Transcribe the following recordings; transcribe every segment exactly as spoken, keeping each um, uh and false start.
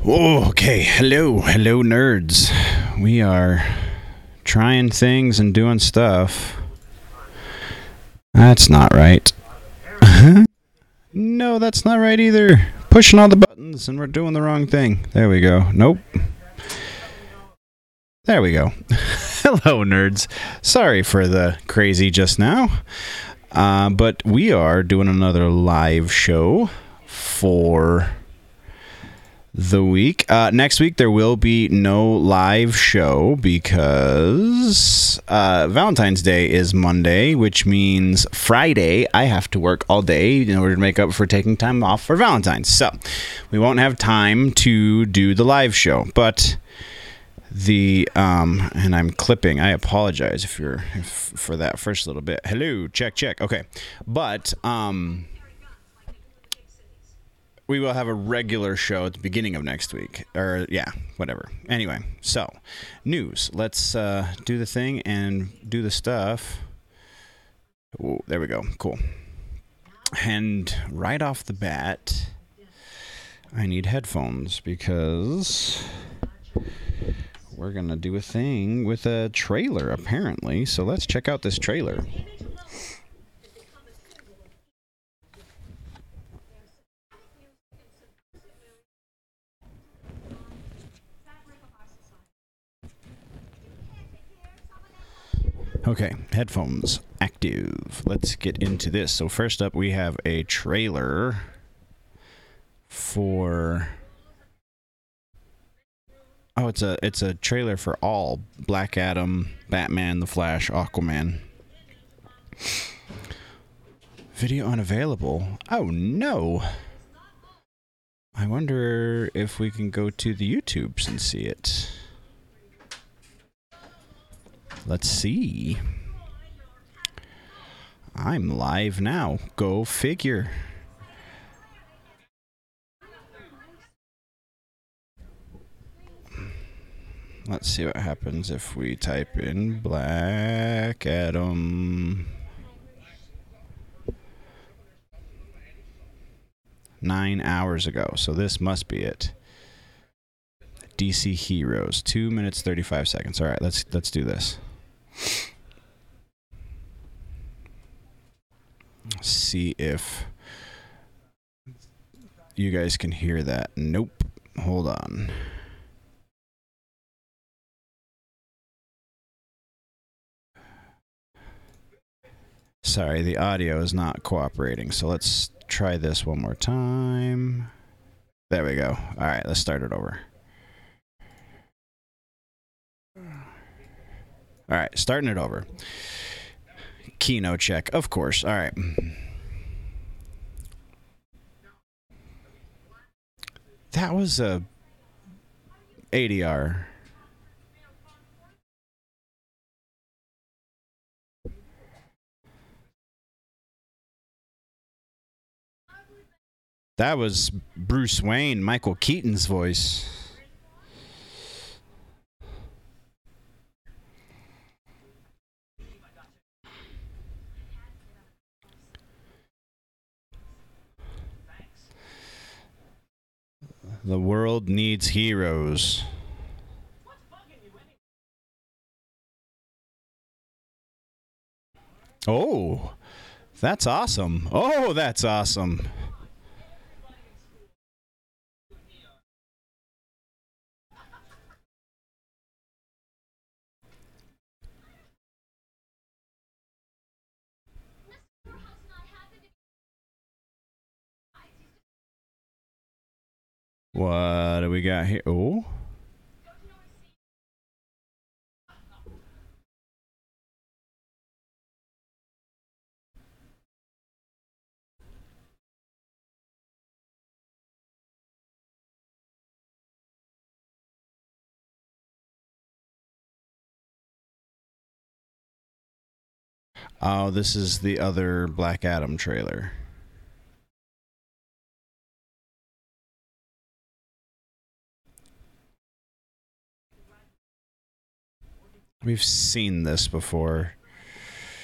Oh, okay. Hello, hello, nerds. We are trying things and doing stuff. That's not right. No, that's not right either. Pushing all the buttons and we're doing the wrong thing. There we go. Nope. There we go. Hello, nerds. Sorry for the crazy just now. Uh, but we are doing another live show for the week. Uh, next week, there will be no live show because uh, Valentine's Day is Monday, which means Friday I have to work all day in order to make up for taking time off for Valentine's. So we won't have time to do the live show, but the um and I'm clipping. I apologize if you're if, for that first little bit. Hello, check, check. Okay, but um. we will have a regular show at the beginning of next week. Or, yeah, whatever. Anyway, so, news. Let's uh, do the thing and do the stuff. Ooh, there we go. Cool. And right off the bat, I need headphones because we're going to do a thing with a trailer, apparently. So let's check out this trailer. Okay, headphones active. Let's get into this. So first up, we have a trailer for... Oh, it's a it's a trailer for all Black Adam, Batman, The Flash, Aquaman. Video unavailable. Oh no. I wonder if we can go to the YouTubes and see it. Let's see. I'm live now. Go figure. Let's see what happens if we type in Black Adam. Nine hours ago. So this must be it. D C Heroes. Two minutes thirty-five seconds. All right, let's let's do this. See if you guys can hear that. Nope. Hold on. Sorry, the audio is not cooperating. So let's try this one more time. There we go. All right, let's start it over. All right, starting it over. Keynote check, of course. All right. That was a A D R. That was Bruce Wayne, Michael Keaton's voice. The world needs heroes. Oh, that's awesome. Oh, that's awesome. What do we got here? Oh. Oh, this is the other Black Adam trailer. We've seen this before.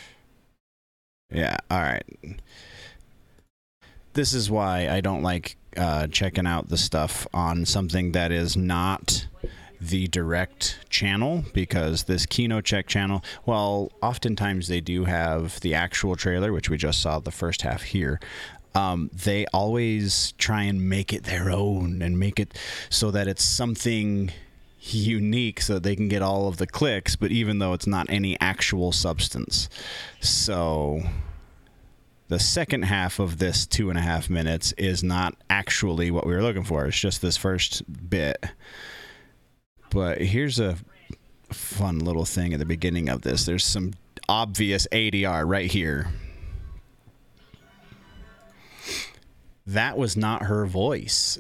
Yeah, all right. This is why I don't like uh, checking out the stuff on something that is not the direct channel, because this Kino Check channel, well, oftentimes they do have the actual trailer, which we just saw the first half here. Um, they always try and make it their own and make it so that it's something unique so they can get all of the clicks, but even though it's not any actual substance. So the second half of this two and a half minutes is not actually what we were looking for. It's just this first bit. But here's a fun little thing at the beginning of this. There's some obvious A D R right here. That was not her voice.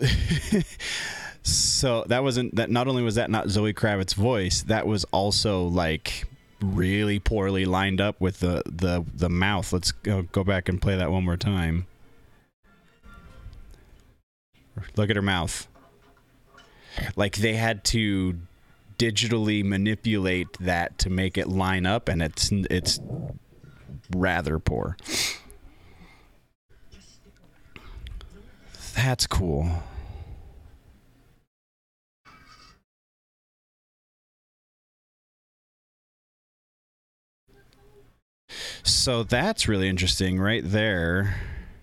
So that wasn't that. Not only was that not Zoe Kravitz's voice, that was also like really poorly lined up with the the the mouth. Let's go, go back and play that one more time. Look at her mouth. Like they had to digitally manipulate that to make it line up, and it's it's rather poor. That's cool. So that's really interesting right there.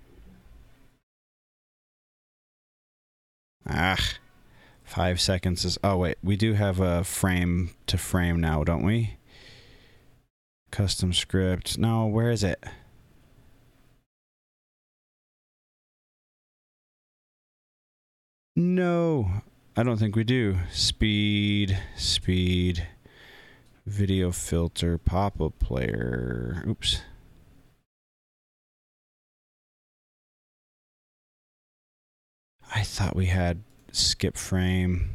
Ah, five seconds is... Oh, wait. We do have a frame to frame now, don't we? Custom script. No, where is it? No, I don't think we do. Speed, speed, video filter, pop-up player. Oops. I thought we had skip frame.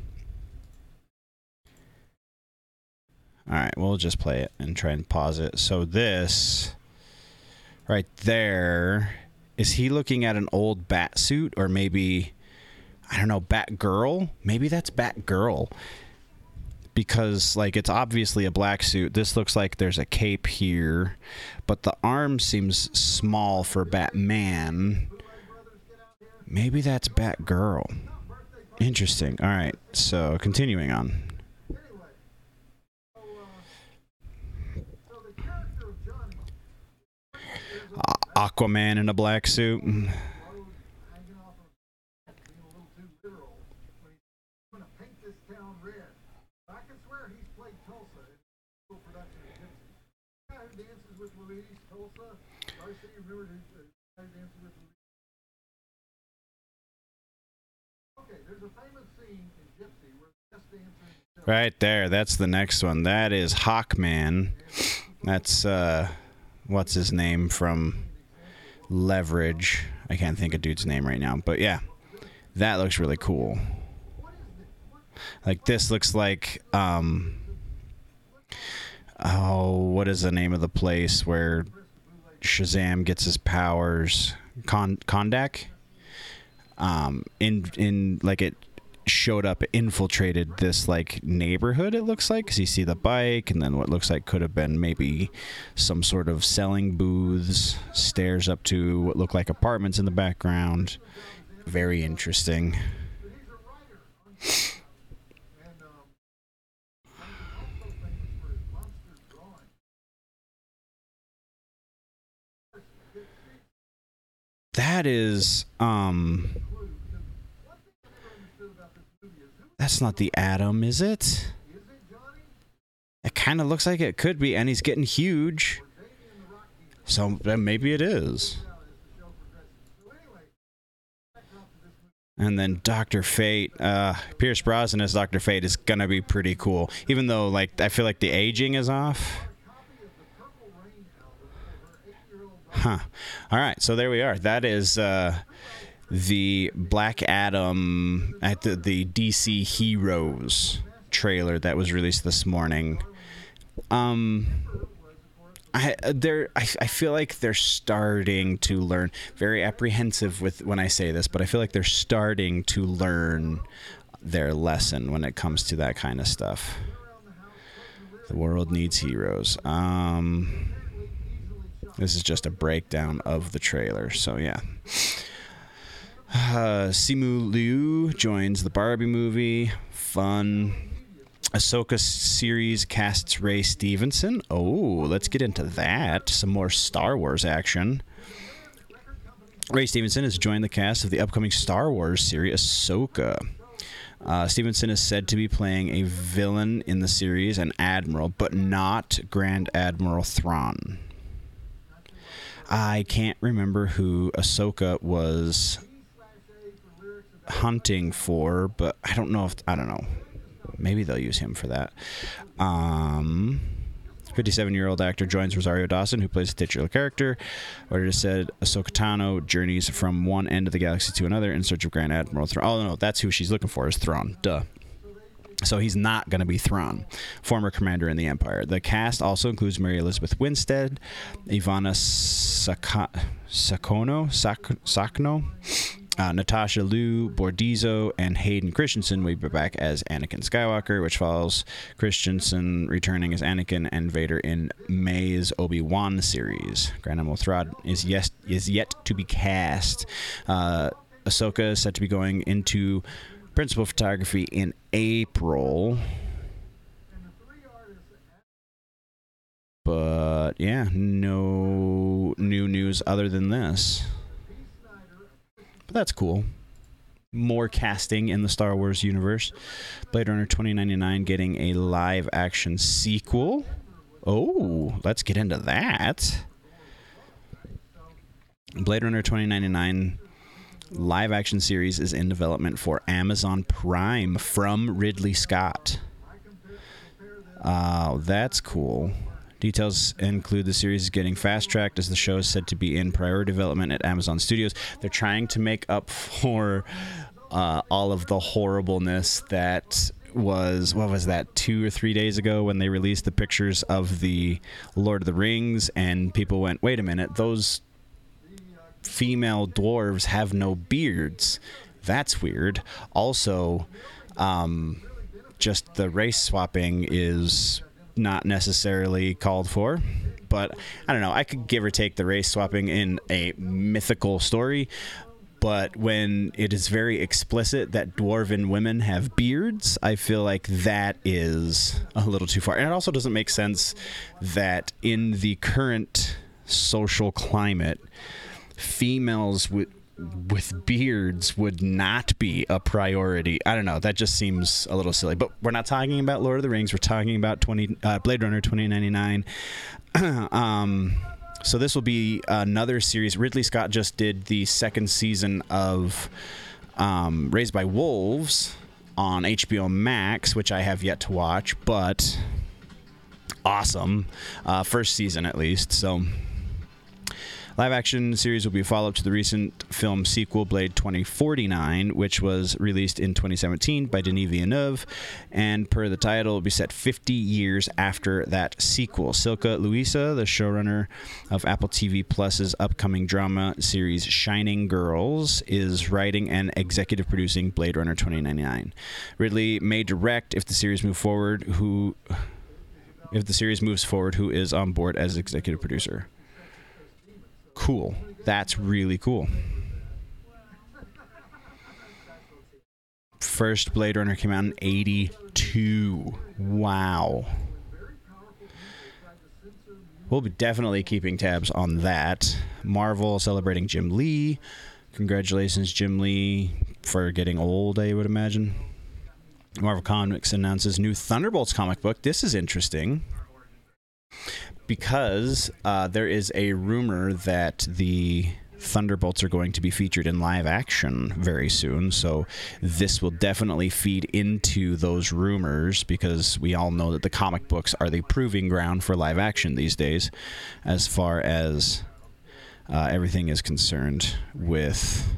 All right, we'll just play it and try and pause it. So this right there, is he looking at an old bat suit, or maybe, I don't know, Batgirl? Maybe that's Batgirl. Because, like, it's obviously a black suit. This looks like there's a cape here, but the arm seems small for Batman. Maybe that's Batgirl. Interesting. All right, so continuing on. Aquaman in a black suit. Right there, that's the next one. That is Hawkman. That's uh what's his name from Leverage. I can't think of dude's name right now, but yeah, that looks really cool. Like, this looks like um oh, what is the name of the place where Shazam gets his powers? Kon Kondak. Um, in in like it showed up, infiltrated this like neighborhood. It looks like, because you see the bike, and then what looks like could have been maybe some sort of selling booths, stairs up to what look like apartments in the background. Very interesting. That is, um, that's not the Atom, is it? It kind of looks like it could be, and he's getting huge. So then maybe it is. And then Doctor Fate, uh, Pierce Brosnan as Doctor Fate is gonna be pretty cool. Even though, like, I feel like the aging is off. Huh. All right, so there we are. That is uh, the Black Adam at the, the D C Heroes trailer that was released this morning. Um, I they're I, I feel like they're starting to learn. Very apprehensive with when I say this, but I feel like they're starting to learn their lesson when it comes to that kind of stuff. The world needs heroes. Um. This is just a breakdown of the trailer, so yeah. Uh, Simu Liu joins the Barbie movie. Fun. Ahsoka series casts Ray Stevenson. Oh, let's get into that. Some more Star Wars action. Ray Stevenson has joined the cast of the upcoming Star Wars series Ahsoka. Uh, Stevenson is said to be playing a villain in the series, an admiral, but not Grand Admiral Thrawn. I can't remember who Ahsoka was hunting for, but I don't know if I don't know. Maybe they'll use him for that. Um, fifty-seven-year-old actor joins Rosario Dawson, who plays the titular character. What it said, Ahsoka Tano journeys from one end of the galaxy to another in search of Grand Admiral Thrawn. Oh no, that's who she's looking for, is Thrawn. Duh. So he's not going to be Thrawn, former commander in the Empire. The cast also includes Mary Elizabeth Winstead, Ivana Saka- Sakono, Sak- Sakno, uh, Natasha Liu Bordizzo, and Hayden Christensen will be back as Anakin Skywalker, which follows Christensen returning as Anakin and Vader in May's Obi-Wan series. Grand Admiral Thrawn is, yes, is yet to be cast. Uh, Ahsoka is set to be going into principal photography in April. But yeah, no new news other than this. But that's cool. More casting in the Star Wars universe. Blade Runner twenty ninety-nine getting a live action sequel. Oh, let's get into that. Blade Runner twenty ninety-nine live action series is in development for Amazon Prime from Ridley Scott. Uh, that's cool. Details include the series is getting fast-tracked as the show is said to be in priority development at Amazon Studios. They're trying to make up for uh, all of the horribleness that was, what was that, two or three days ago when they released the pictures of the Lord of the Rings, and people went, wait a minute, those female dwarves have no beards. That's weird. Also, um, just the race swapping is not necessarily called for, but I don't know. I could give or take the race swapping in a mythical story, but when it is very explicit that dwarven women have beards, I feel like that is a little too far. And it also doesn't make sense that in the current social climate, females with with beards would not be a priority. I don't know. That just seems a little silly. But we're not talking about Lord of the Rings. We're talking about twenty uh, Blade Runner twenty ninety-nine. um, so this will be another series. Ridley Scott just did the second season of um, Raised by Wolves on H B O Max, which I have yet to watch, but awesome. Uh, first season, at least. So live action series will be a follow-up to the recent film sequel Blade twenty forty-nine, which was released in twenty seventeen by Denis Villeneuve, and per the title, will be set fifty years after that sequel. Silke Luisa, the showrunner of Apple T V Plus's upcoming drama series Shining Girls, is writing and executive producing Blade Runner twenty ninety-nine. Ridley may direct if the series move forward. Who, if the series moves forward, who is on board as executive producer? Cool. That's really cool. First Blade Runner came out in eighty-two. Wow. We'll be definitely keeping tabs on that. Marvel celebrating Jim Lee. Congratulations, Jim Lee, for getting old, I would imagine. Marvel Comics announces new Thunderbolts comic book. This is interesting, because uh, there is a rumor that the Thunderbolts are going to be featured in live action very soon. So this will definitely feed into those rumors, because we all know that the comic books are the proving ground for live action these days, as far as uh, everything is concerned with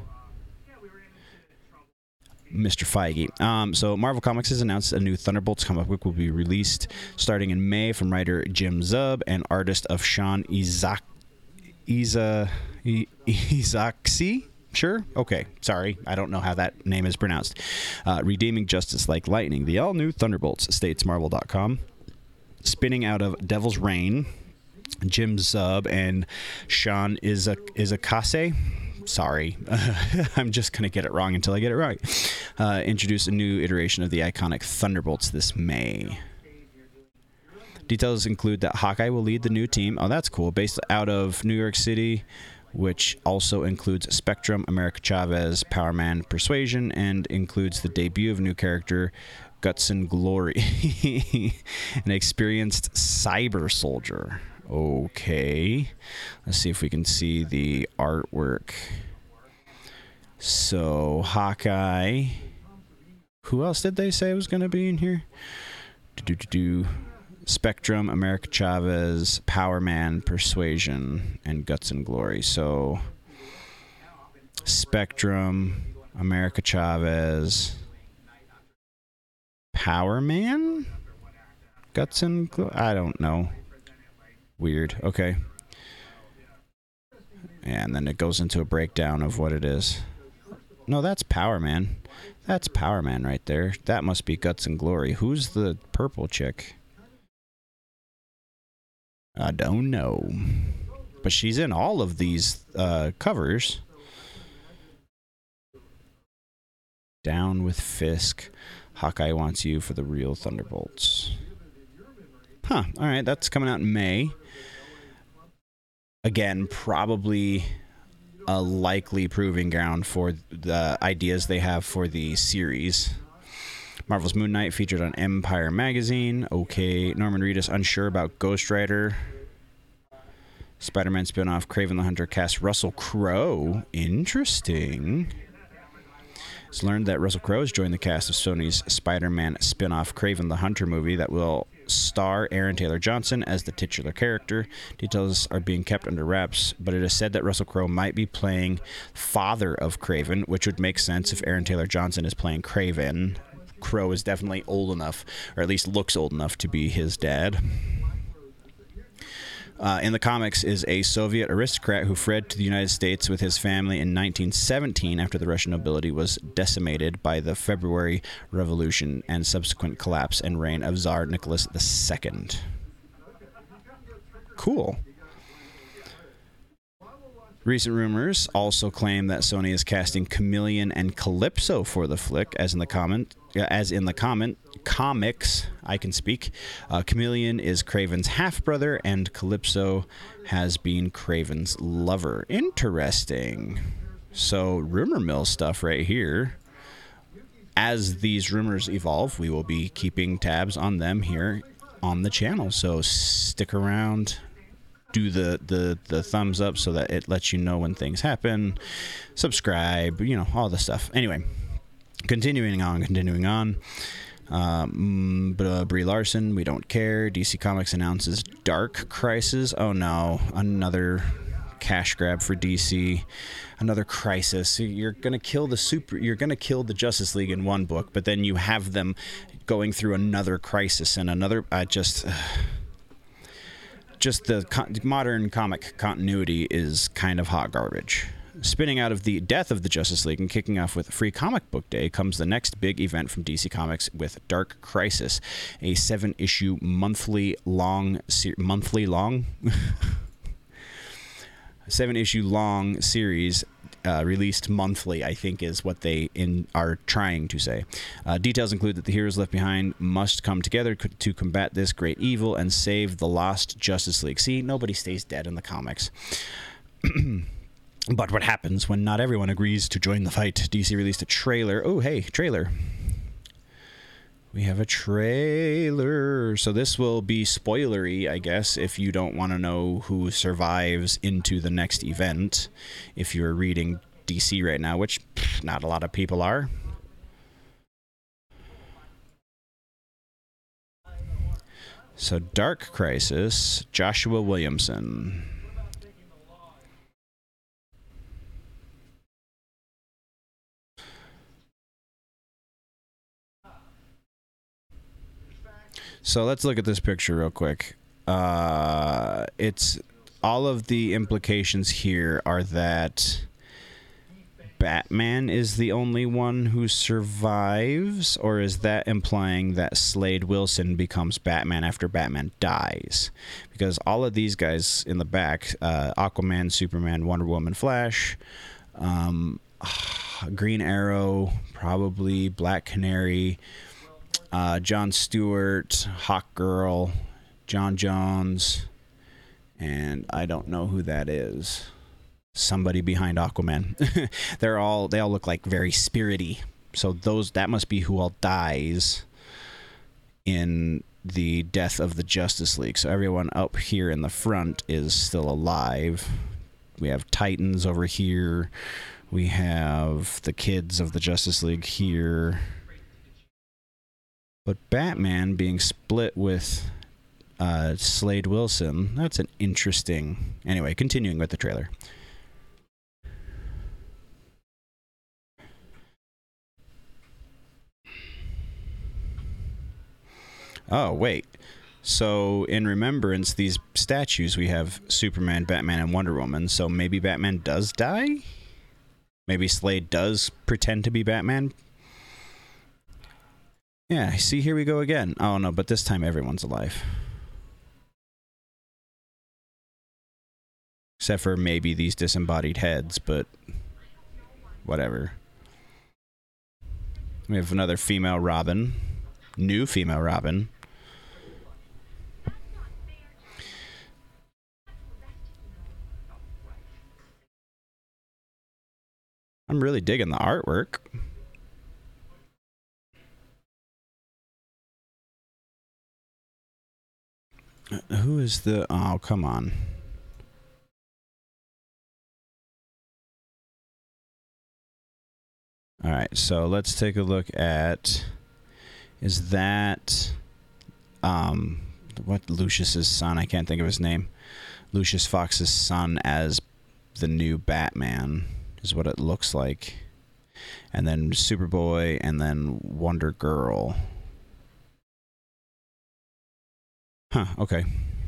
Mister Feige. Um, so Marvel Comics has announced a new Thunderbolts comic book will be released starting in May from writer Jim Zub and artist of Sean Isaac Isa Isaacsi. Sure? Okay. Sorry. I don't know how that name is pronounced. Uh, redeeming justice like lightning. The all-new Thunderbolts, states Marvel dot com. Spinning out of Devil's Reign, Jim Zub and Sean Isakase sorry. I'm just going to get it wrong until I get it right. Uh, introduce a new iteration of the iconic Thunderbolts this May. Details include that Hawkeye will lead the new team. Oh, that's cool. Based out of New York City, which also includes Spectrum, America Chavez, Power Man, Persuasion, and includes the debut of a new character, Guts and Glory, an experienced cyber soldier. Okay. Let's see if we can see the artwork. So, Hawkeye. Who else did they say was going to be in here? Do-do-do-do. Spectrum, America Chavez, Power Man, Persuasion, and Guts and Glory. So, Spectrum, America Chavez, Power Man, Guts and Glory. I don't know. Weird. Okay. And then it goes into a breakdown of what it is. No, that's Power Man. That's Power Man right there. That must be Guts and Glory. Who's the purple chick? I don't know. But she's in all of these uh, covers. Down with Fisk. Hawkeye wants you for the real Thunderbolts. Huh. All right. That's coming out in May. Again, probably a likely proving ground for the ideas they have for the series. Marvel's Moon Knight featured on Empire Magazine. Okay. Norman Reedus unsure about Ghost Rider. Spider-Man spinoff Kraven the Hunter cast Russell Crowe. Interesting. It's learned that Russell Crowe has joined the cast of Sony's Spider-Man spinoff Kraven the Hunter movie that will star Aaron Taylor Johnson as the titular character. Details are being kept under wraps, but it is said that Russell Crowe might be playing father of Kraven, which would make sense if Aaron Taylor Johnson is playing Kraven. Crowe is definitely old enough, or at least looks old enough to be his dad. Uh, in the comics is a Soviet aristocrat who fled to the United States with his family in nineteen seventeen after the Russian nobility was decimated by the February Revolution and subsequent collapse and reign of Tsar Nicholas the Second. Cool. Recent rumors also claim that Sony is casting Chameleon and Calypso for the flick, as in the comment, as in the comment comics. I can speak. Uh, Chameleon is Kraven's half brother, and Calypso has been Kraven's lover. Interesting. So rumor mill stuff right here. As these rumors evolve, we will be keeping tabs on them here on the channel. So stick around. Do the, the, the thumbs up so that it lets you know when things happen. Subscribe, you know, all the stuff. Anyway, continuing on, continuing on. Um, but, uh, Brie Larson, we don't care. D C Comics announces Dark Crisis. Oh no, another cash grab for D C. Another crisis. You're gonna kill the super. You're gonna kill the Justice League in one book, but then you have them going through another crisis and another. I just. Uh, Just the co- modern comic continuity is kind of hot garbage. Spinning out of the death of the Justice League and kicking off with Free Comic Book Day comes the next big event from D C Comics with Dark Crisis, a seven-issue monthly long se- monthly long seven-issue long series. Uh, released monthly, I think, is what they in are trying to say. Uh, details include that the heroes left behind must come together co- to combat this great evil and save the lost Justice League. See, nobody stays dead in the comics. But what happens when not everyone agrees to join the fight? D C released a trailer. Oh, hey, trailer. We have a trailer. So this will be spoilery, I guess, if you don't want to know who survives into the next event. If you're reading D C right now, which pff, not a lot of people are. So Dark Crisis, Joshua Williamson. So let's look at this picture real quick. Uh, it's all of the implications here are that Batman is the only one who survives, or is that implying that Slade Wilson becomes Batman after Batman dies? Because all of these guys in the back, uh, Aquaman, Superman, Wonder Woman, Flash, Um, Green Arrow, probably Black Canary, uh, John Stewart, Hawk Girl, John Jones, and I don't know who that is. Somebody behind Aquaman. They're all they all look like very spirity. So those that must be who all dies in the death of the Justice League. So everyone up here in the front is still alive. We have Titans over here. We have the kids of the Justice League here. But Batman being split with uh, Slade Wilson, that's an interesting... Anyway, continuing with the trailer. Oh, wait. So, in remembrance, these statues, we have Superman, Batman, and Wonder Woman. So maybe Batman does die? Maybe Slade does pretend to be Batman? Yeah, see, here we go again. Oh, no, but this time everyone's alive. Except for maybe these disembodied heads, but whatever. We have another female Robin. New female Robin. I'm really digging the artwork. Uh, who is the... Oh, come on. Alright, so let's take a look at... Is that... Um, what Lucius's son? I can't think of his name. Lucius Fox's son as the new Batman is what it looks like. And then Superboy and then Wonder Girl. Huh, okay.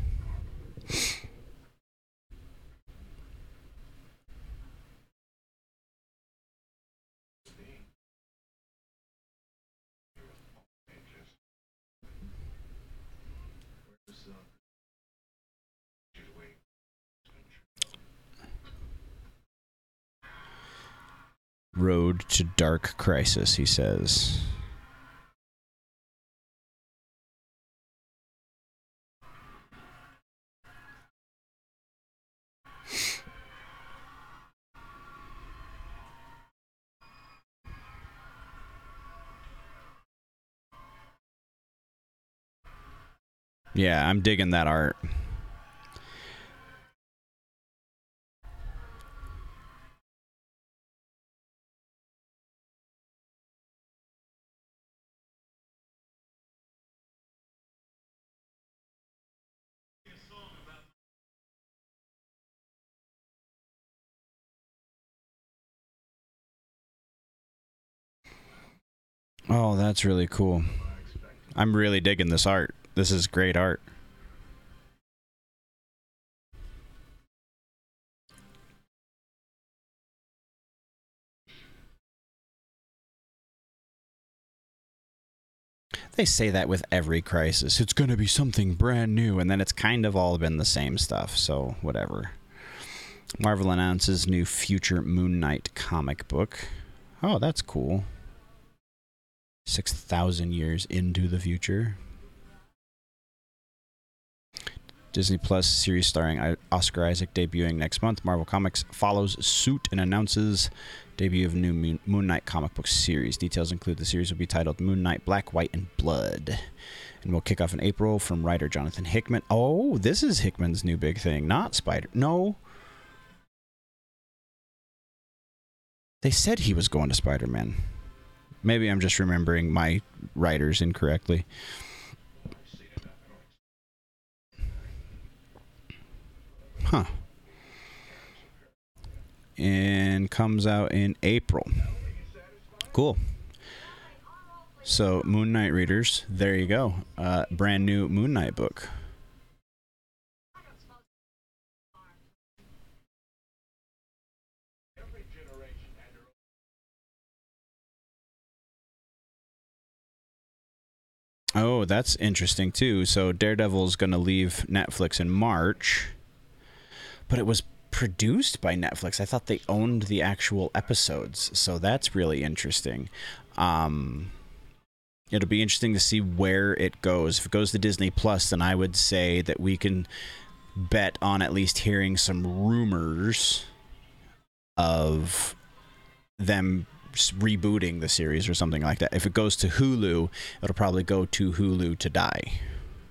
Road to Dark Crisis, he says. Yeah, I'm digging that art. Oh, that's really cool. I'm really digging this art. This is great art. They say that with every crisis. It's going to be something brand new, and then it's kind of all been the same stuff, so whatever. Marvel announces new future Moon Knight comic book. Oh, that's cool. six thousand years into the future. Disney Plus series starring Oscar Isaac debuting next month. Marvel Comics follows suit and announces debut of new Moon Knight comic book series. Details include the series will be titled Moon Knight Black, White, and Blood. And will kick off in April from writer Jonathan Hickman. Oh, this is Hickman's new big thing, not Spider... No. They said he was going to Spider-Man. Maybe I'm just remembering my writers incorrectly. Huh. And comes out in April. Cool. So, Moon Knight readers, there you go. Uh, brand new Moon Knight book. Oh, that's interesting too. So Daredevil's going to leave Netflix in March, but it was produced by Netflix. I thought they owned the actual episodes, so that's really interesting. Um, it'll be interesting to see where it goes. If it goes to Disney Plus, then I would say that we can bet on at least hearing some rumors of them rebooting the series or something like that. If it goes to Hulu, it'll probably go to Hulu to die.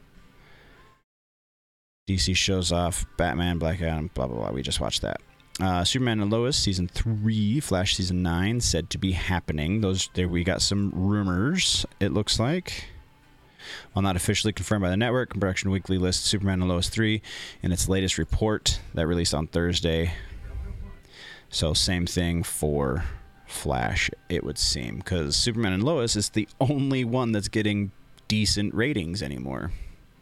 D C shows off Batman, Black Adam, blah, blah, blah. We just watched that. Uh, Superman and Lois, season three, Flash season nine, said to be happening. Those there, we got some rumors, it looks like. While not officially confirmed by the network, Production Weekly lists Superman and Lois three in its latest report that released on Thursday. So same thing for Flash, it would seem, because Superman and Lois is the only one that's getting decent ratings anymore.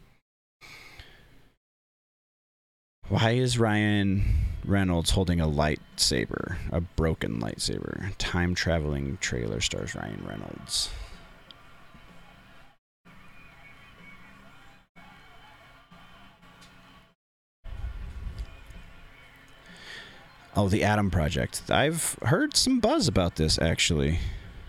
Why is Ryan Reynolds holding a lightsaber? A broken lightsaber. Time-traveling trailer stars Ryan Reynolds. Oh, the Adam Project. I've heard some buzz about this, actually.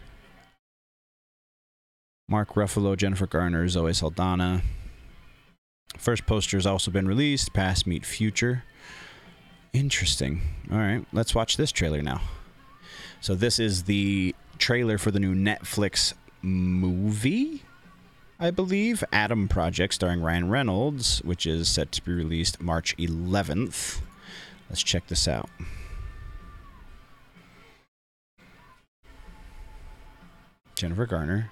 Mark Ruffalo, Jennifer Garner, Zoe Saldana. First poster has also been released. Past meet future. Interesting. All right, let's watch this trailer now. So this is the trailer for the new Netflix movie, I believe, Adam Project, starring Ryan Reynolds, which is set to be released March eleventh. Let's check this out. Jennifer Garner.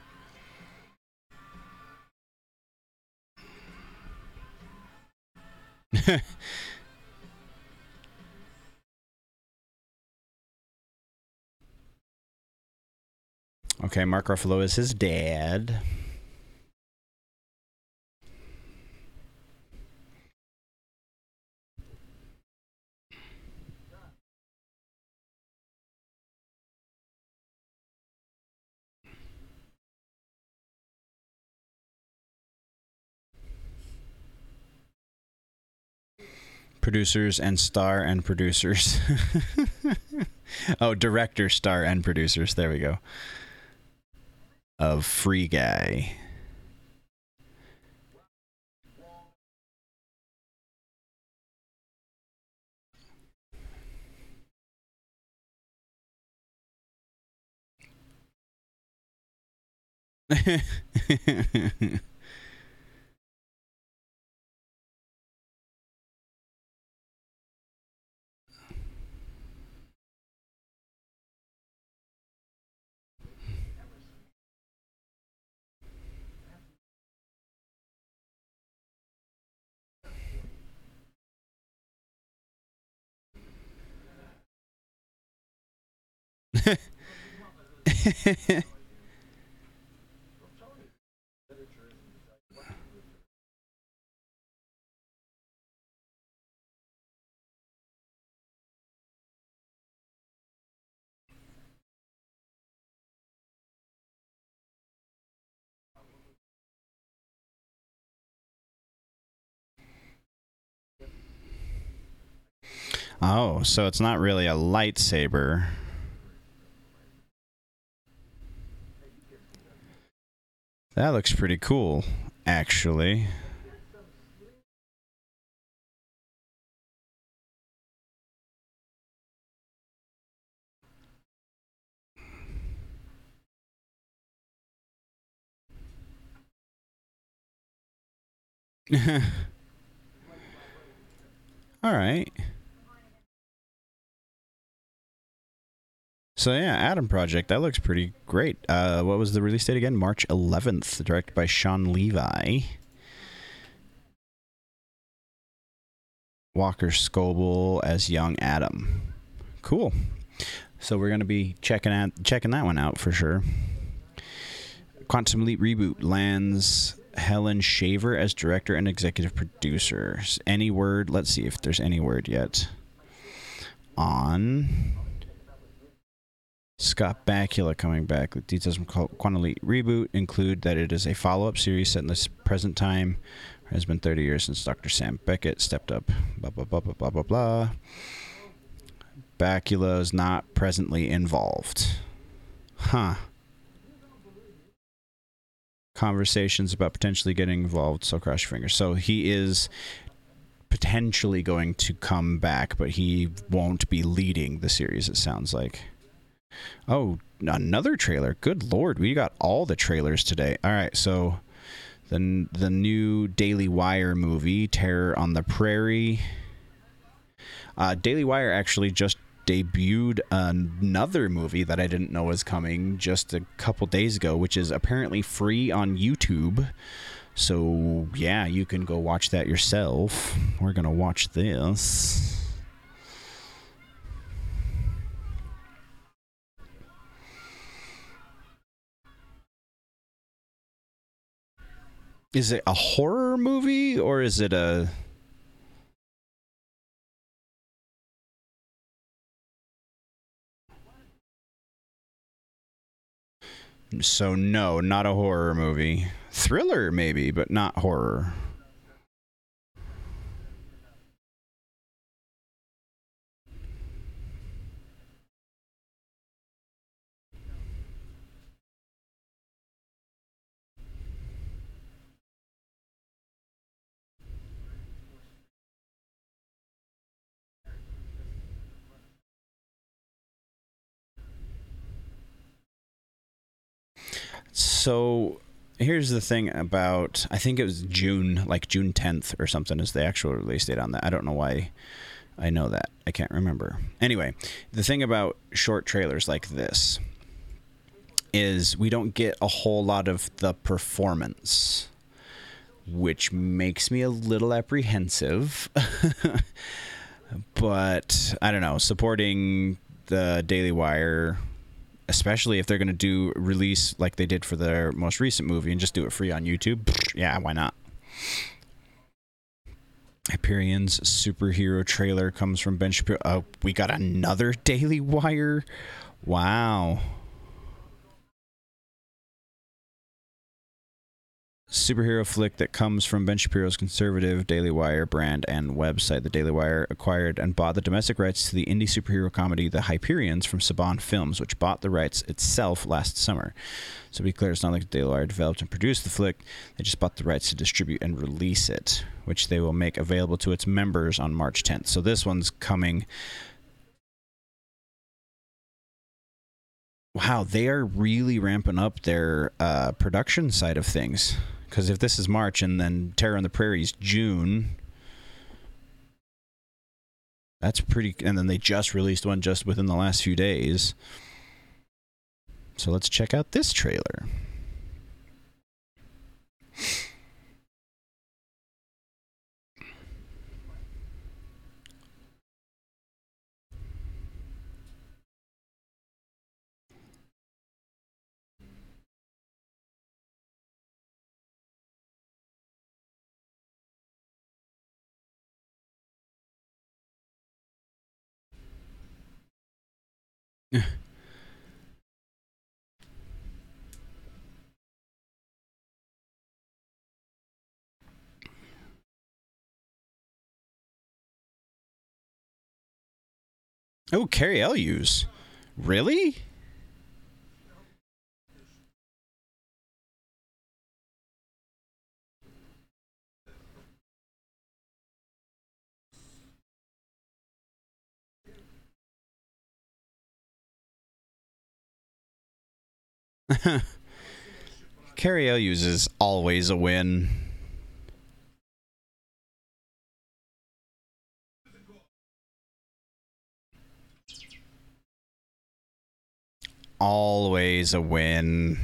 Okay, Mark Ruffalo is his dad. Producers and star and producers. Oh, director, star, and producers. There we go. Of Free Guy. Oh, so it's not really a lightsaber. That looks pretty cool, actually. All right. So yeah, Adam Project, that looks pretty great. Uh, what was the release date again? March eleventh, directed by Sean Levi. Walker Scoble as young Adam. Cool. So we're going to be checking out checking that one out for sure. Quantum Leap reboot lands Helen Shaver as director and executive producer. Any word? Let's see if there's any word yet. On Scott Bakula coming back. The details from Quantum Leap reboot include that it is a follow-up series set in the present time. It has been thirty years since Doctor Sam Beckett stepped up. Blah, blah, blah, blah, blah, blah, blah. Bakula is not presently involved. Huh. Conversations about potentially getting involved, so cross your fingers. So he is potentially going to come back, but he won't be leading the series, it sounds like. Oh, another trailer. Good lord, we got all the trailers today. All right, so the, the new Daily Wire movie, Terror on the Prairie. Uh, Daily Wire actually just debuted another movie that I didn't know was coming just a couple days ago, which is apparently free on YouTube. So, yeah, you can go watch that yourself. We're going to watch this. Is it a horror movie or is it a... So, no, not a horror movie. Thriller, maybe, but not horror. So here's the thing about, I think it was June, like June tenth or something is the actual release date on that. I don't know why I know that. I can't remember. Anyway, the thing about short trailers like this is we don't get a whole lot of the performance, which makes me a little apprehensive. But I don't know, supporting the Daily Wire, especially if they're going to do release like they did for their most recent movie and just do it free on YouTube. Yeah, why not? Hyperion's superhero trailer comes from Ben Shapiro. Oh, we got another Daily Wire. Wow. Superhero flick that comes from Ben Shapiro's conservative Daily Wire brand and website. The Daily Wire acquired and bought the domestic rights to the indie superhero comedy The Hyperions from Saban Films, which bought the rights itself last summer. So to be clear, it's not like the Daily Wire developed and produced the flick. They just bought the rights to distribute and release it, which they will make available to its members on March tenth. So this one's coming. Wow, they are really ramping up their uh, production side of things. Because if this is March and then Terror on the Prairie is June, that's pretty... And then they just released one just within the last few days. So let's check out this trailer. Oh, Carrie Elwes. Really? Carrie Elwes is always a win. Always a win.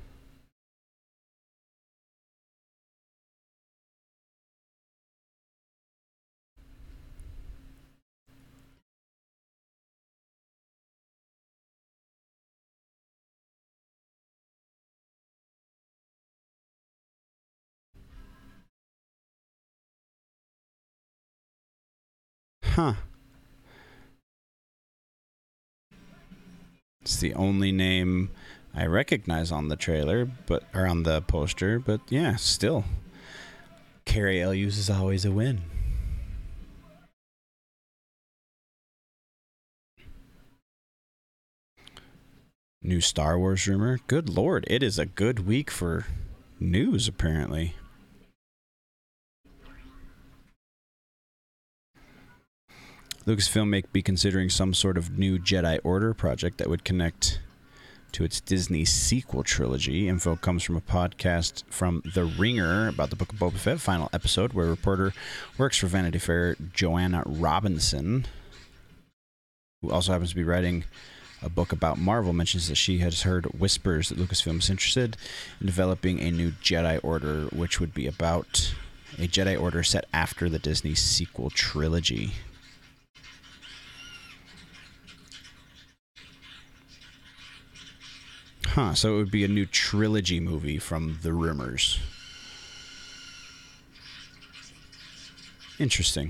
Huh. It's the only name I recognize on the trailer, but or on the poster, but yeah, still. Carrie Elwes is always a win. New Star Wars rumor. Good lord, it is a good week for news, apparently. Lucasfilm may be considering some sort of new Jedi Order project that would connect to its Disney sequel trilogy. Info comes from a podcast from The Ringer about the Book of Boba Fett final episode, where a reporter works for Vanity Fair, Joanna Robinson, who also happens to be writing a book about Marvel, mentions that she has heard whispers that Lucasfilm is interested in developing a new Jedi Order, which would be about a Jedi Order set after the Disney sequel trilogy. Huh, so it would be a new trilogy movie from the rumors. Interesting.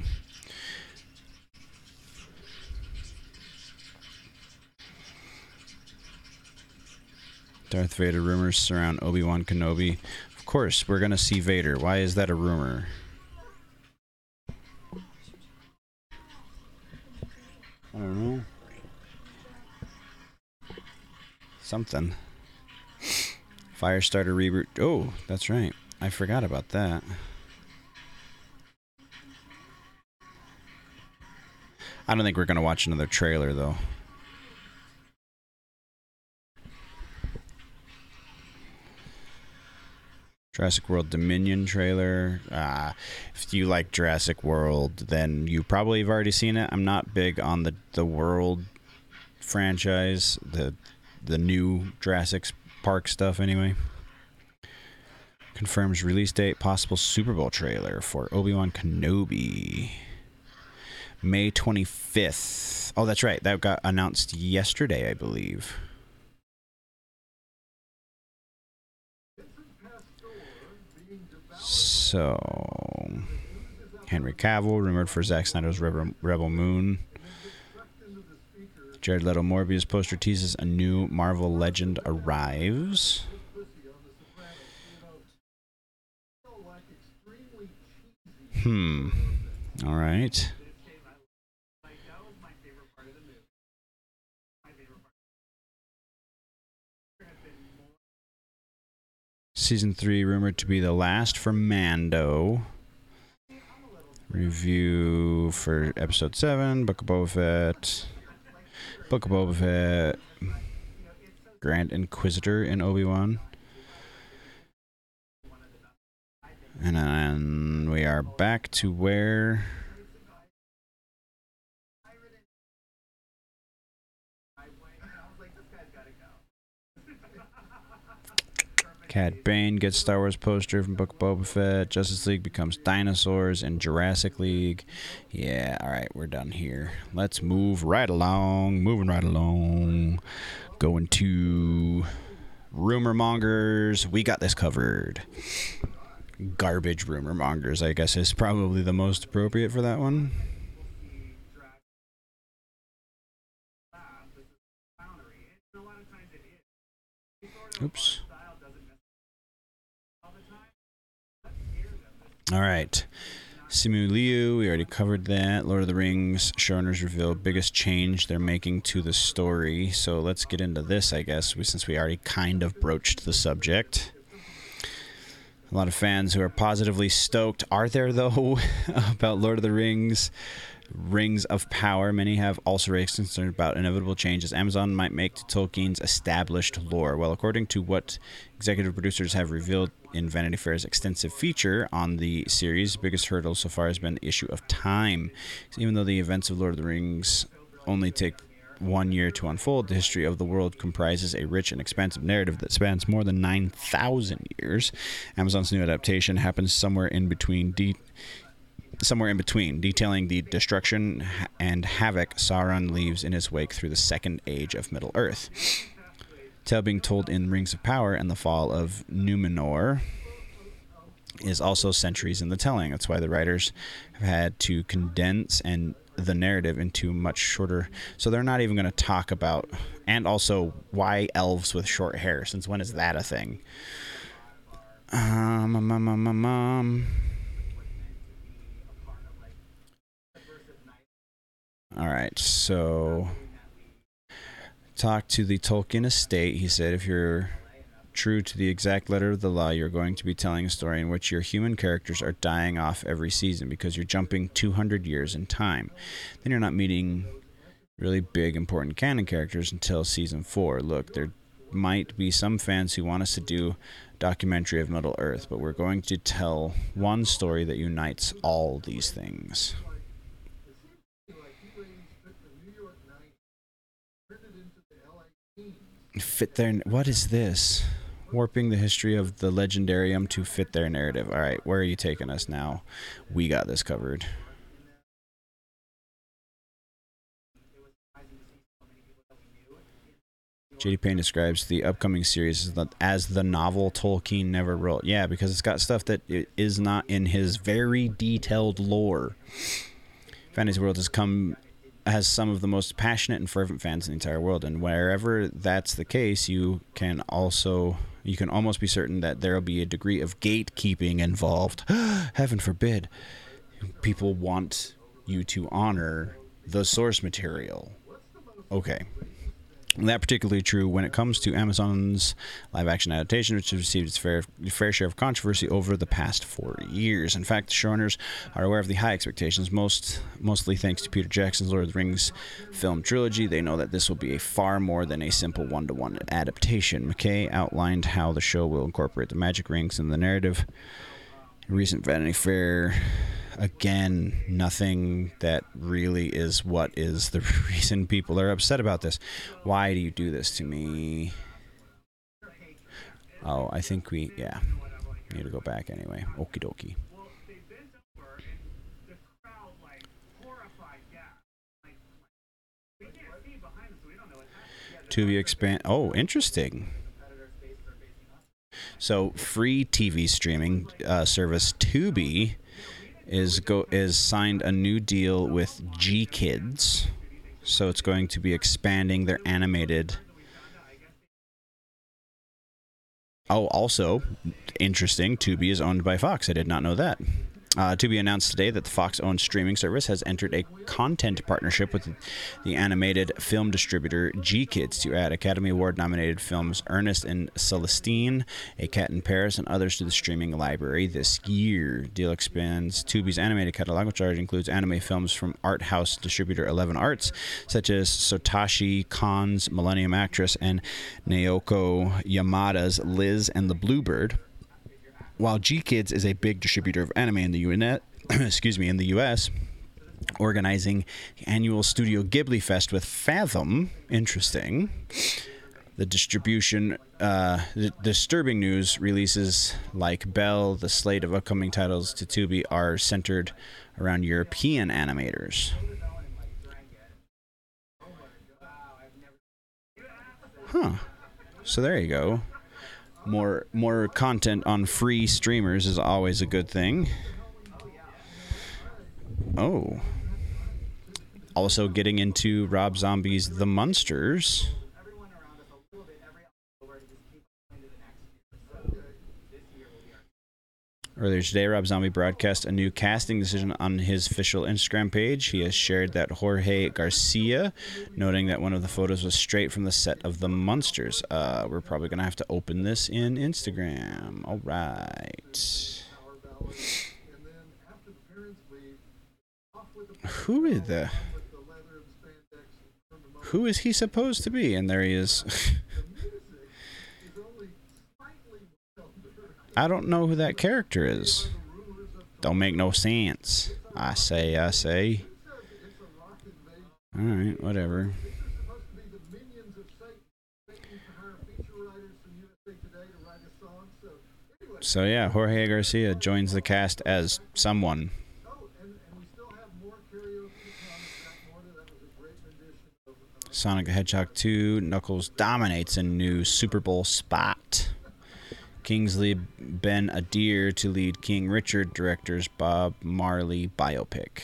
Darth Vader rumors surround Obi-Wan Kenobi. Of course, we're going to see Vader. Why is that a rumor? I don't know. Something. Firestarter reboot. Oh, that's right. I forgot about that. I don't think we're going to watch another trailer, though. Jurassic World Dominion trailer. Uh, if you like Jurassic World, then you probably have already seen it. I'm not big on the, the World franchise, the the new Jurassic Park stuff anyway. Confirms release date, possible Super Bowl trailer for Obi-Wan Kenobi. May twenty-fifth. Oh, that's right. That got announced yesterday, I believe. So, Henry Cavill, rumored for Zack Snyder's Rebel, Rebel Moon. Jared Leto Morbius poster teases a new Marvel legend arrives. Hmm. All right. Season three rumored to be the last for Mando. Review for episode seven, Book of Boba Fett. Book of Boba Fett. Grand Inquisitor in Obi-Wan. And then we are back to where... Cad Bane gets Star Wars poster from Book of Boba Fett. Justice League becomes dinosaurs in Jurassic League. Yeah, alright, we're done here. Let's move right along. Moving right along. Going to rumor mongers. We got this covered. Garbage rumor mongers, I guess, is probably the most appropriate for that one. Oops. All right. Simu Liu, we already covered that. Lord of the Rings, showrunners reveal biggest change they're making to the story. So let's get into this, I guess, since we already kind of broached the subject. A lot of fans who are positively stoked. Are there, though, about Lord of the Rings, Rings of Power? Many have also raised concern about inevitable changes Amazon might make to Tolkien's established lore. Well, according to what executive producers have revealed in Vanity Fair's extensive feature on the series, the biggest hurdle so far has been the issue of time. So even though the events of Lord of the Rings only take one year to unfold, the history of the world comprises a rich and expansive narrative that spans more than nine thousand years. Amazon's new adaptation happens somewhere in between de- somewhere in between, detailing the destruction and havoc Sauron leaves in his wake through the second age of Middle-earth. Tale being told in Rings of Power and the fall of Numenor is also centuries in the telling. That's why the writers have had to condense and the narrative into much shorter. So they're not even going to talk about, and also why elves with short hair, since when is that a thing? Um, um, um, um, um, um. All right, so talked to the Tolkien estate. He said, if you're true to the exact letter of the law, you're going to be telling a story in which your human characters are dying off every season because you're jumping two hundred years in time. Then you're not meeting really big, important canon characters until season four. Look, there might be some fans who want us to do a documentary of Middle Earth, but we're going to tell one story that unites all these things. Fit their... What is this? Warping the history of the Legendarium to fit their narrative. All right, where are you taking us now? We got this covered. J D Payne describes the upcoming series as the, as the novel Tolkien never wrote. Yeah, because it's got stuff that is not in his very detailed lore. Fantasy World has come has some of the most passionate and fervent fans in the entire world, and wherever that's the case, you can also you can almost be certain that there will be a degree of gatekeeping involved. Heaven forbid. People want you to honor the source material. Okay. That particularly true when it comes to Amazon's live-action adaptation, which has received its fair, fair share of controversy over the past four years. In fact, the showrunners are aware of the high expectations, most mostly thanks to Peter Jackson's Lord of the Rings film trilogy. They know that this will be a far more than a simple one-to-one adaptation. McKay outlined how the show will incorporate the magic rings in the narrative. In recent Vanity Fair, again, nothing that really is what is the reason people are upset about this. Why do you do this to me? Oh, I think we, yeah, need to go back anyway. Okie dokie. Tubi expand. Oh, interesting. So, free T V streaming uh, service Tubi is go is signed a new deal with G Kids, so it's going to be expanding their animated. Oh, also interesting, Tubi is owned by Fox. I did not know that. Uh, Tubi announced today that the Fox-owned streaming service has entered a content partnership with the animated film distributor G Kids to add Academy Award-nominated films Ernest and Celestine, A Cat in Paris, and others to the streaming library this year. Deal expands Tubi's animated catalog, which already includes anime films from art house distributor Eleven Arts, such as Satoshi Kon's Millennium Actress and Naoko Yamada's Liz and the Bluebird. While G Kids is a big distributor of anime in the U N, excuse me, in the U S, organizing the annual Studio Ghibli Fest with Fathom, interesting. The distribution, uh, the disturbing news releases like Belle, the slate of upcoming titles to Tubi are centered around European animators. Huh. So there you go. More more content on free streamers is always a good thing. Oh. Also getting into Rob Zombie's The Munsters. Earlier today, Rob Zombie broadcast a new casting decision on his official Instagram page. He has shared that Jorge Garcia, noting that one of the photos was straight from the set of The Munsters. Uh, we're probably going to have to open this in Instagram. All right. Who is the... Who is he supposed to be? And there he is. I don't know who that character is. Don't make no sense. I say, I say. Alright, whatever. So yeah, Jorge Garcia joins the cast as someone. Sonic the Hedgehog two, Knuckles dominates a new Super Bowl spot. Kingsley Ben Adir to lead King Richard, director's Bob Marley biopic.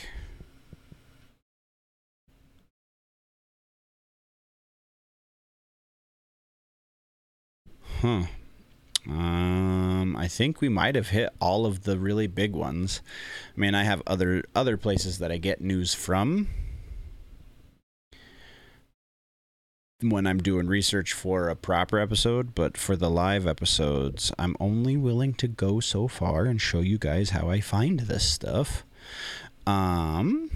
Huh. Um, I think we might have hit all of the really big ones. I mean, I have other other places that I get news from. when I'm doing research for a proper episode, but for the live episodes, I'm only willing to go so far and show you guys how I find this stuff. Um,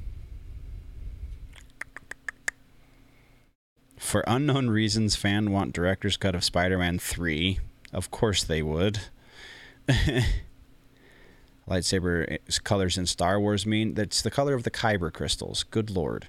for unknown reasons, fans want director's cut of Spider-Man three. Of course they would. Lightsaber colors in Star Wars mean that's the color of the Kyber crystals. Good lord.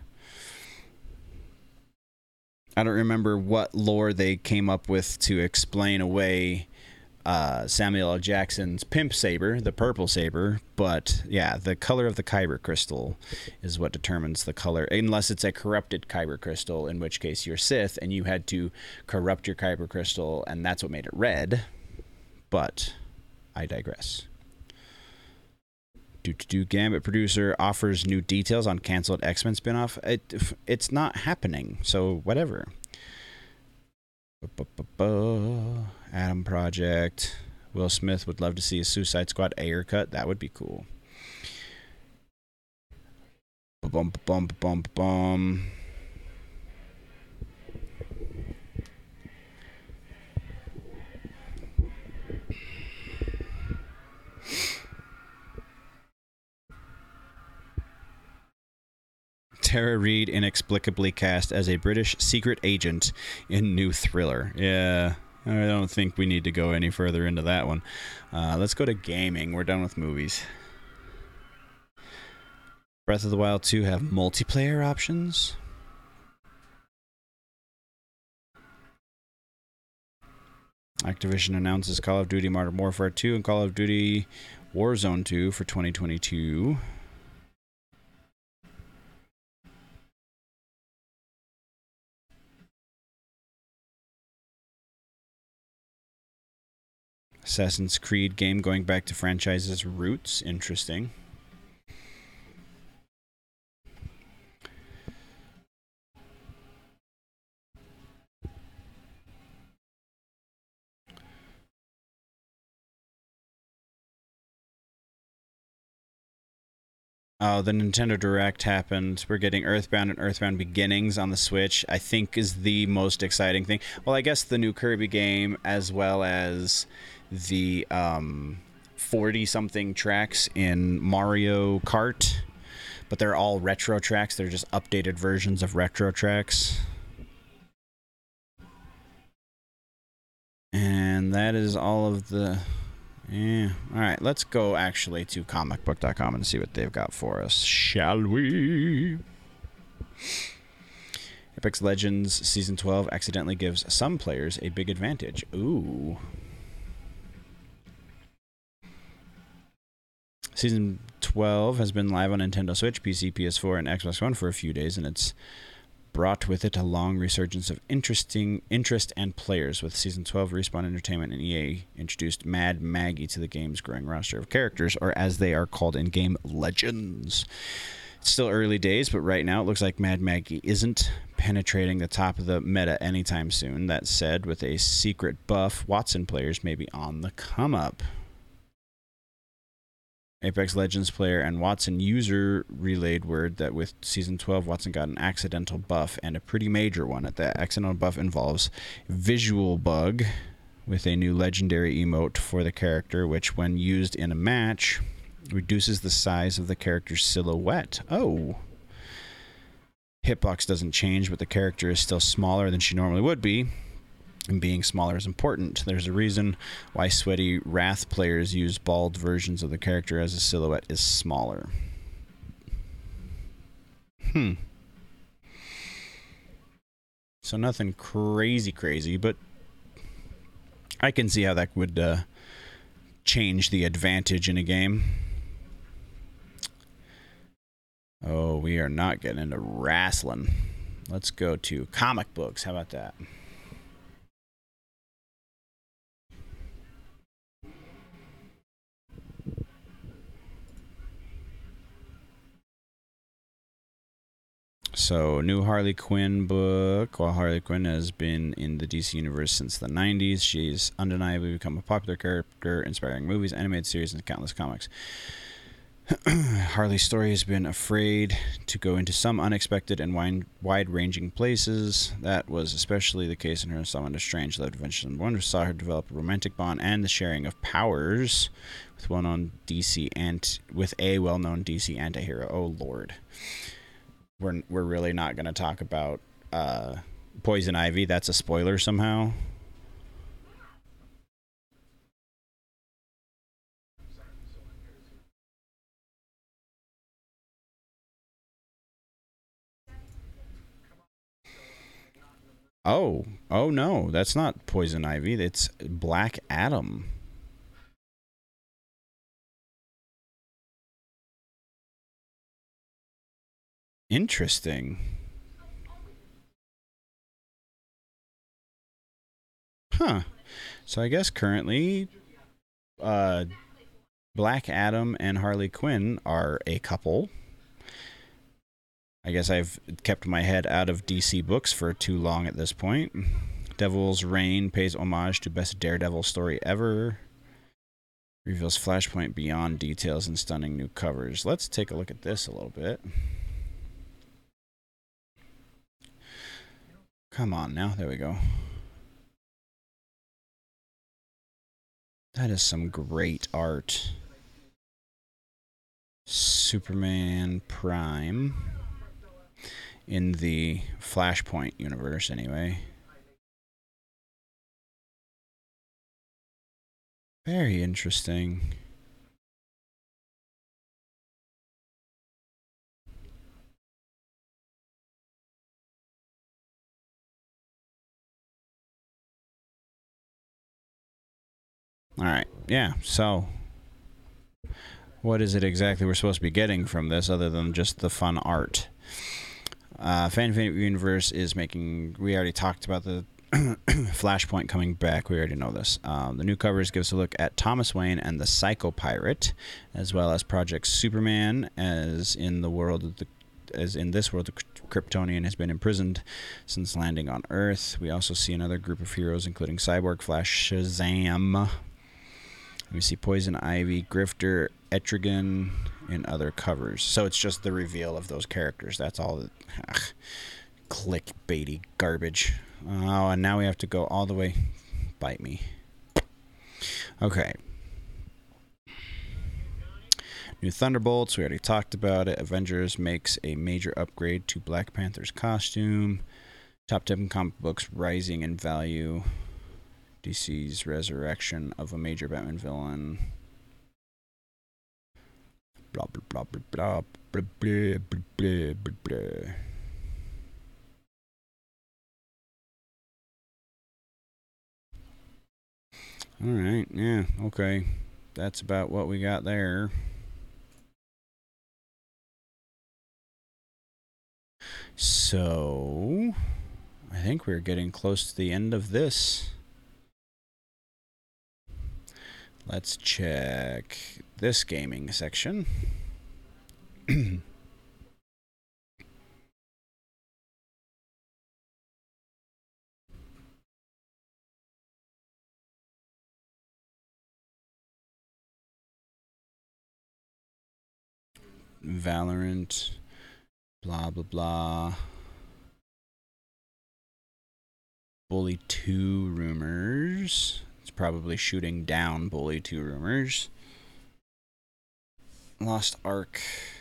I don't remember what lore they came up with to explain away uh, Samuel L. Jackson's pimp saber, the purple saber, but yeah, the color of the Kyber crystal is what determines the color, unless it's a corrupted Kyber crystal, in which case you're Sith and you had to corrupt your Kyber crystal, and that's what made it red. But I digress. Do do Gambit producer offers new details on canceled X-Men spinoff. It it's not happening, so whatever. Adam Project. Will Smith would love to see a Suicide Squad Ayer cut. That would be cool. Bum bum bum bum. Tara Reid inexplicably cast as a British secret agent in new thriller. Yeah, I don't think we need to go any further into that one. Uh, let's go to gaming. We're done with movies. Breath of the Wild two have multiplayer options. Activision announces Call of Duty Modern Warfare two and Call of Duty Warzone two for twenty twenty-two. Assassin's Creed game going back to franchise's roots. Interesting. Oh, the Nintendo Direct happened. We're getting Earthbound and Earthbound Beginnings on the Switch, I think is the most exciting thing. Well, I guess the new Kirby game, as well as the um, forty-something tracks in Mario Kart. But they're all retro tracks. They're just updated versions of retro tracks. And that is all of the... Yeah. All right, let's go actually to comic book dot com and see what they've got for us, shall we? Apex Legends Season twelve accidentally gives some players a big advantage. Ooh. Season twelve has been live on Nintendo Switch, P C, P S four, and Xbox One for a few days, and it's brought with it a long resurgence of interesting interest and players. With Season twelve, Respawn Entertainment and E A introduced Mad Maggie to the game's growing roster of characters, or as they are called in-game, Legends. It's still early days, but right now it looks like Mad Maggie isn't penetrating the top of the meta anytime soon. That said, with a secret buff, Watson players may be on the come-up. Apex Legends player and Watson user relayed word that with Season twelve, Watson got an accidental buff, and a pretty major one. That accidental buff involves Visual Bug with a new legendary emote for the character, which when used in a match, reduces the size of the character's silhouette. Oh. Hitbox doesn't change, but the character is still smaller than she normally would be. And being smaller is important. There's a reason why sweaty Wrath players use bald versions of the character, as the silhouette is smaller. Hmm. So nothing crazy crazy, but I can see how that would uh, change the advantage in a game. Oh, we are not getting into wrestling. Let's go to comic books. How about that? So, new Harley Quinn book. While Harley Quinn has been in the D C universe since the nineties, she's undeniably become a popular character, inspiring movies, animated series, and countless comics. Harley's story has been afraid to go into some unexpected and wide-ranging places. That was especially the case in her installment of Strange-Loved Adventures in Wonder, saw her develop a romantic bond and the sharing of powers with well-known D C and with a well-known D C antihero. Oh Lord, we're we're really not going to talk about uh, Poison Ivy. That's a spoiler somehow. Oh, oh no, that's not Poison Ivy. It's Black Adam. Interesting. Huh. So I guess currently, uh, Black Adam and Harley Quinn are a couple. I guess I've kept my head out of D C books for too long at this point. Devil's Reign pays homage to best Daredevil story ever. Reveals Flashpoint Beyond details and stunning new covers. Let's take a look at this a little bit. Come on now. There we go. That is some great art. Superman Prime. In the Flashpoint universe, anyway. Very interesting. All right, yeah, so what is it exactly we're supposed to be getting from this other than just the fun art? Uh, Fan Favorite Universe is making... We already talked about the Flashpoint coming back. We already know this. Um, the new covers give us a look at Thomas Wayne and the Psycho Pirate, as well as Project Superman, as in the world of the... As in this world, the Kryptonian has been imprisoned since landing on Earth. We also see another group of heroes, including Cyborg, Flash, Shazam. We see Poison Ivy, Grifter, Etrigan, and other covers. So it's just the reveal of those characters. That's all. That, ugh, clickbaity garbage. Oh, and now we have to go all the way. Bite me. Okay. New Thunderbolts. We already talked about it. Avengers makes a major upgrade to Black Panther's costume. Top ten comic books rising in value. D C's resurrection of a major Batman villain. Blah blah blah blah blah blah blah blah blah blah. All right, yeah, okay. That's about what we got there. So, I think we're getting close to the end of this. Let's check this gaming section. Valorant, blah, blah, blah. Bully two rumors. It's probably shooting down Bully two rumors. Lost Ark.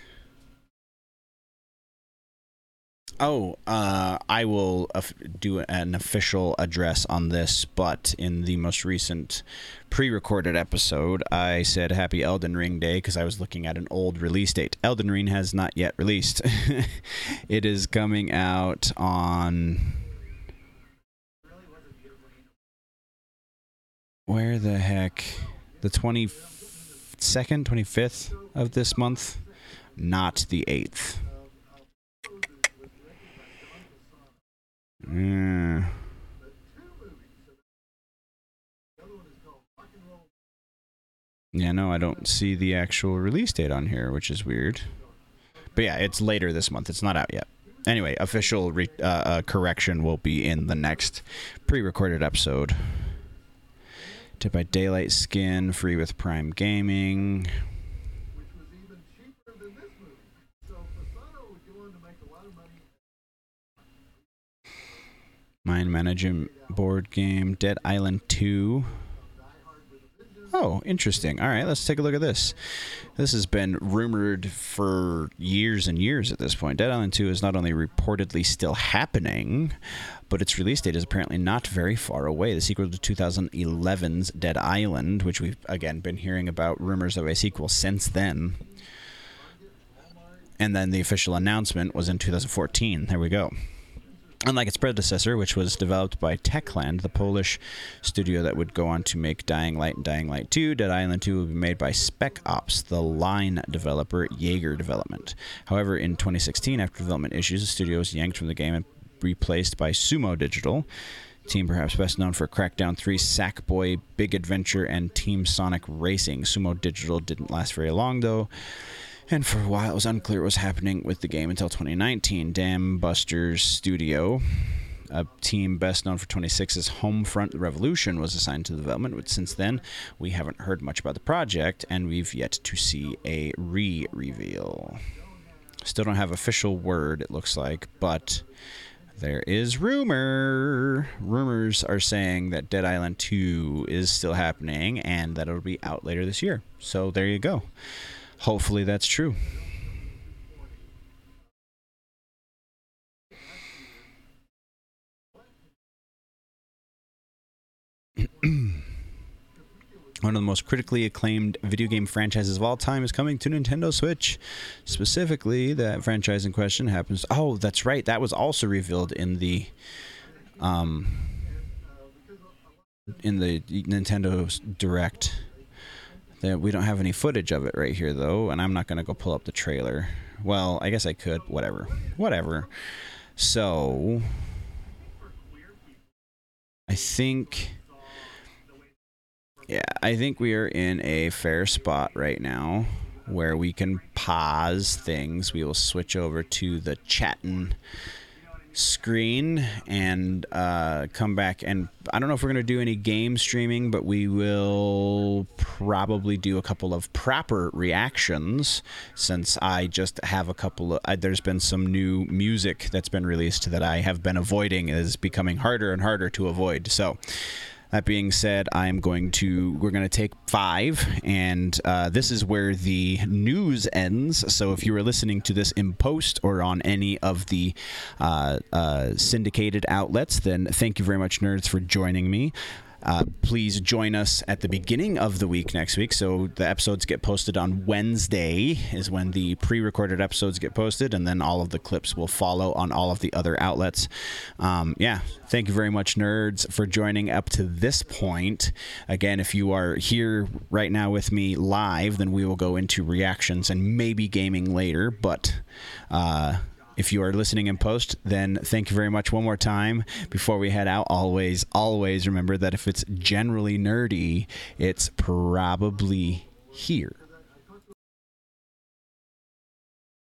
Oh, uh, I will uh, do an official address on this, but in the most recent pre-recorded episode, I said Happy Elden Ring Day because I was looking at an old release date. Elden Ring has not yet released. It is coming out on... Where the heck? The twenty-second, twenty-fifth of this month? Not the eighth. Mm. Yeah, no, I don't see the actual release date on here, which is weird. But yeah, it's later this month. It's not out yet. Anyway, official re- uh, uh, correction will be in the next pre-recorded episode. Dead by Daylight skin, free with Prime Gaming. Design management board game. Dead Island two. Oh, interesting. All right, let's take a look at this. This has been rumored for years and years at this point. Dead Island two is not only reportedly still happening, but its release date is apparently not very far away. The sequel to twenty eleven's Dead Island, which we've, again, been hearing about rumors of a sequel since then. And then the official announcement was in two thousand fourteen. There we go. Unlike its predecessor, which was developed by Techland, the Polish studio that would go on to make Dying Light and Dying Light two, Dead Island two will be made by Spec Ops, the line developer at Jaeger Development. However, in twenty sixteen, after development issues, the studio was yanked from the game and replaced by Sumo Digital, team perhaps best known for Crackdown three, Sackboy, Big Adventure, and Team Sonic Racing. Sumo Digital didn't last very long, though, and for a while it was unclear what was happening with the game until twenty nineteen. Dam Busters Studio, a team best known for twenty-six's Homefront Revolution, was assigned to the development, but since then we haven't heard much about the project, and we've yet to see a re-reveal. Still don't have official word, it looks like, but there is rumor. Rumors are saying that Dead Island two is still happening and that it'll be out later this year. So there you go. Hopefully that's true. One of the most critically acclaimed video game franchises of all time is coming to Nintendo Switch. Specifically, that franchise in question happens... Oh, that's right. That was also revealed in the... Um, in the Nintendo Direct. That we don't have any footage of it right here, though, and I'm not going to go pull up the trailer. Well, I guess I could. Whatever. Whatever. So... I think... Yeah, I think we are in a fair spot right now where we can pause things. We will switch over to the chatting screen and uh, come back. And I don't know if we're going to do any game streaming, but we will probably do a couple of proper reactions since I just have a couple of... Uh, there's been some new music that's been released that I have been avoiding. It is becoming harder and harder to avoid. So... That being said, I'm going to, we're going to take five, and uh, this is where the news ends. So if you are listening to this in post or on any of the uh, uh, syndicated outlets, then thank you very much, nerds, for joining me. Uh, please join us at the beginning of the week next week. So the episodes get posted on Wednesday is when the pre-recorded episodes get posted, and then all of the clips will follow on all of the other outlets. Um, yeah, thank you very much, nerds, for joining up to this point. Again, if you are here right now with me live, then we will go into reactions and maybe gaming later, but... Uh, If you are listening in post, then thank you very much one more time. Before we head out, always, always remember that if it's generally nerdy, it's probably here.